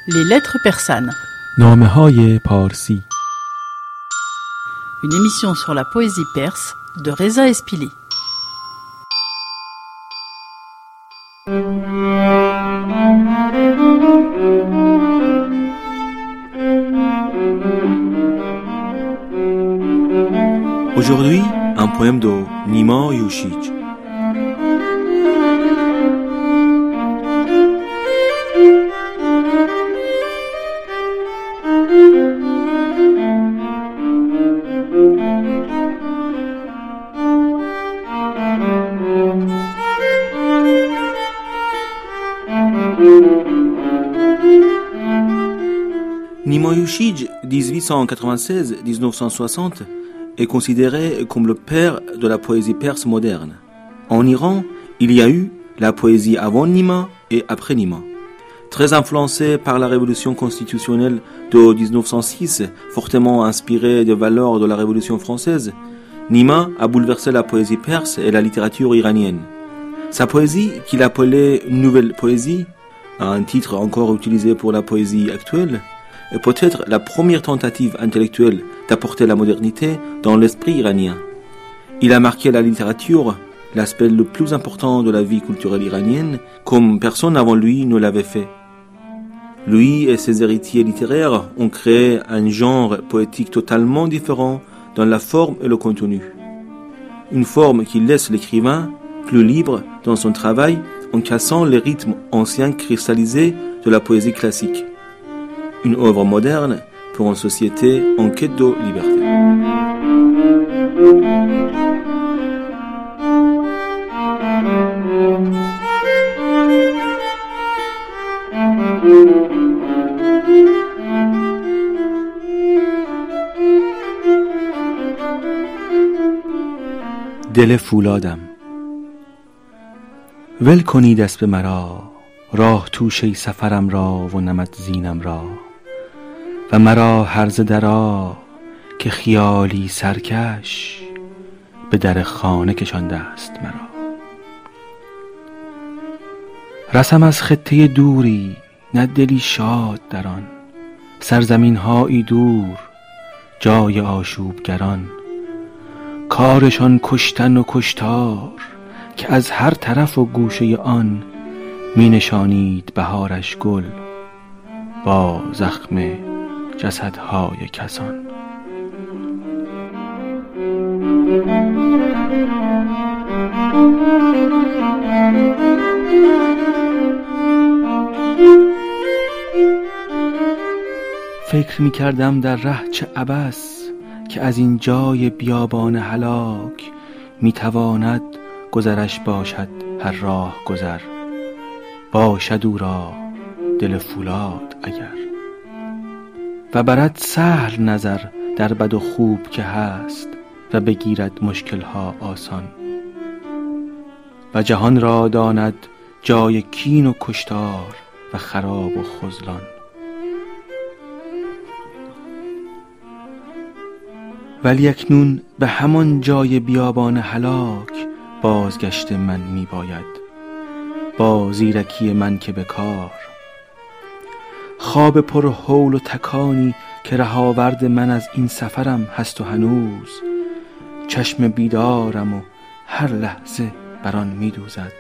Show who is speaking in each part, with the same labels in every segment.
Speaker 1: Les lettres persanes.
Speaker 2: نامه‌های پارسی.
Speaker 1: Une émission sur la poésie perse de Reza Espili.
Speaker 3: Aujourd'hui, un poème de Nima Yushij. Nima Yushij, 1896-1960, est considéré comme le père de la poésie perse moderne. En Iran, il y a eu la poésie avant Nima et après Nima. Très influencé par la révolution constitutionnelle de 1906, fortement inspiré des valeurs de la révolution française, Nima a bouleversé la poésie perse et la littérature iranienne. Sa poésie, qu'il appelait Nouvelle Poésie, un titre encore utilisé pour la poésie actuelle, est peut-être la première tentative intellectuelle d'apporter la modernité dans l'esprit iranien. Il a marqué la littérature, l'aspect le plus important de la vie culturelle iranienne, comme personne avant lui ne l'avait fait. Lui et ses héritiers littéraires ont créé un genre poétique totalement différent dans la forme et le contenu. Une forme qui laisse l'écrivain plus libre dans son travail en cassant les rythmes anciens cristallisés de la poésie classique. Une œuvre moderne pour une société en quête de liberté.
Speaker 4: دل فولادم ول کنید اسب مرا راه توشه سفرم را و نمد زینم را و مرا هرزه درا که خیالی سرکش به در خانه کشانده است مرا. رسم از خطه دوری نه دلی شاد در آن، سرزمین هایی دور جای آشوبگران، کارشان کشتن و کشتار که از هر طرف و گوشه آن می نشانید بهارش گل با زخم جسدهای کسان. فکر می کردم در ره چه عبث که از این جای بیابان هلاک می تواند گذرش باشد هر راه گذر، باشد او را دل فولاد اگر، و برد سهل نظر در بد و خوب که هست و بگیرد مشکلها آسان، و جهان را داند جای کین و کشتار و خراب و خذلان. ولی اکنون به همان جای بیابان هلاک بازگشت من می باید، با زیرکی من که به کار، خواب پر هول و تکانی که رهاورد من از این سفرم هست و هنوز چشم بیدارم و هر لحظه بران می دوزد.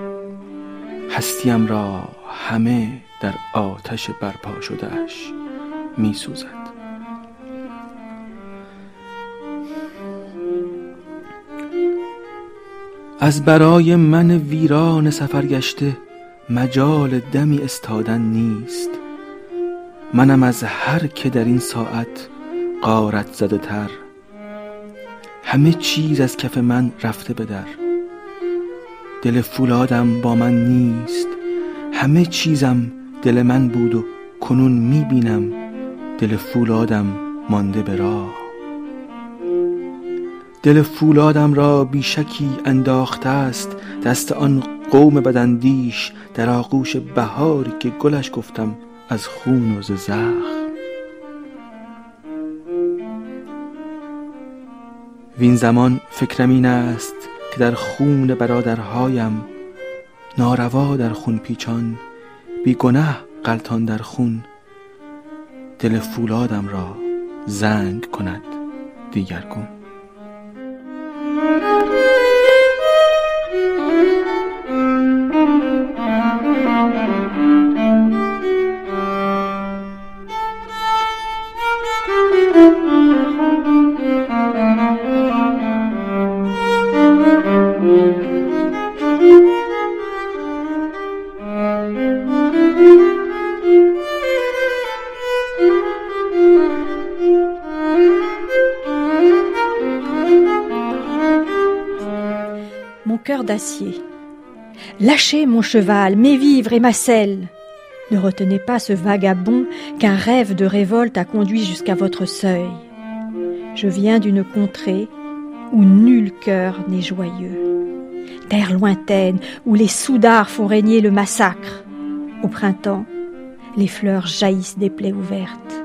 Speaker 4: هستیم را همه در آتش برپا شدهش می سوزد. از برای من ویران سفرگشته مجال دمی استادن نیست. منم از هر که در این ساعت غارت زده تر، همه چیز از کف من رفته به در. دل فولادم با من نیست، همه چیزم دل من بود و کنون میبینم دل فولادم مانده به راه. دل فولادم را بیشکی انداخته است دست آن قوم بداندیش در آغوش بهاری که گلش گفتم از خون و ز زخم. وین زمان فکرم این است که در خون برادرهایم ناروا در خون پیچان، بی گناه غلطان در خون دل فولادم را زنگ کند دیگرگون.
Speaker 5: Mon cœur d'acier. Lâchez mon cheval, mes vivres et ma selle. Ne retenez pas ce vagabond qu'un rêve de révolte a conduit jusqu'à votre seuil. Je viens d'une contrée où nul cœur n'est joyeux. Terre lointaine où les soudards font régner le massacre. Au printemps, les fleurs jaillissent des plaies ouvertes.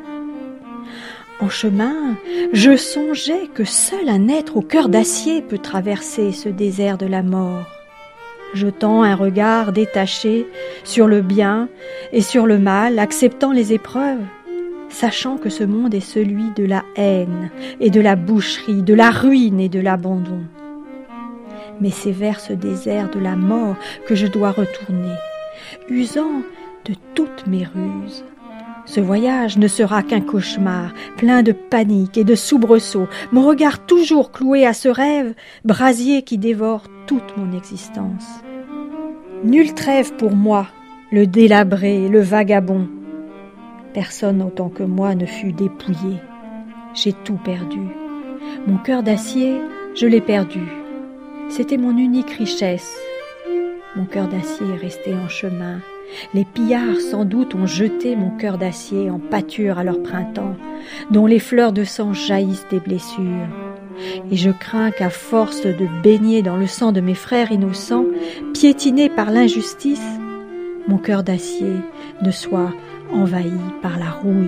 Speaker 5: En chemin, je songeais que seul un être au cœur d'acier peut traverser ce désert de la mort, jetant un regard détaché sur le bien et sur le mal, acceptant les épreuves, sachant que ce monde est celui de la haine et de la boucherie, de la ruine et de l'abandon. Mais c'est vers ce désert de la mort que je dois retourner, usant de toutes mes ruses. Ce voyage ne sera qu'un cauchemar, plein de panique et de soubresauts, mon regard toujours cloué à ce rêve, brasier qui dévore toute mon existence. Nulle trêve pour moi, le délabré, le vagabond. Personne autant que moi ne fut dépouillé. J'ai tout perdu. Mon cœur d'acier, je l'ai perdu. C'était mon unique richesse. Mon cœur d'acier est resté en chemin. Les pillards sans doute ont jeté mon cœur d'acier en pâture à leur printemps, dont les fleurs de sang jaillissent des blessures. Et je crains qu'à force de baigner dans le sang de mes frères innocents, piétinés par l'injustice, mon cœur d'acier ne soit envahi par la rouille.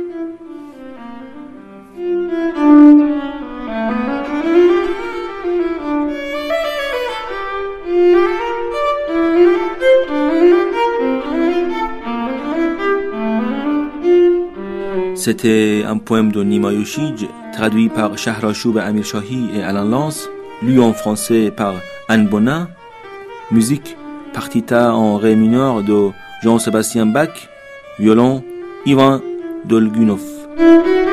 Speaker 3: C'était un poème de Nima Yoshij, traduit par Shahrashoub Amir Shahi et Alain Lance, lu en français par Anne Bonin. Musique, partita en ré mineur de Jean-Sébastien Bach, violon, Ivan Dolgunov.